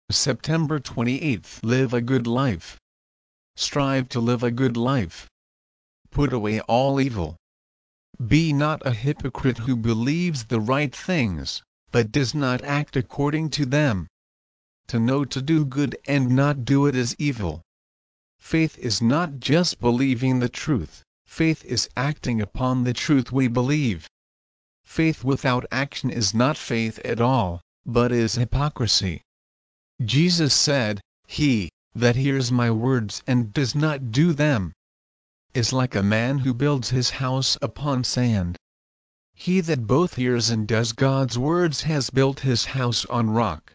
September 28. Live a good life. Strive to live a good life. Put away all evil. Be not a hypocrite who believes the right things, but does not act according to them. To know to do good and not do it is evil. Faith is not just believing the truth, faith is acting upon the truth we believe. Faith without action is not faith at all, but is hypocrisy. Jesus said, "He that hears my words and does not do them, is like a man who builds his house upon sand." He that both hears and does God's words has built his house on rock.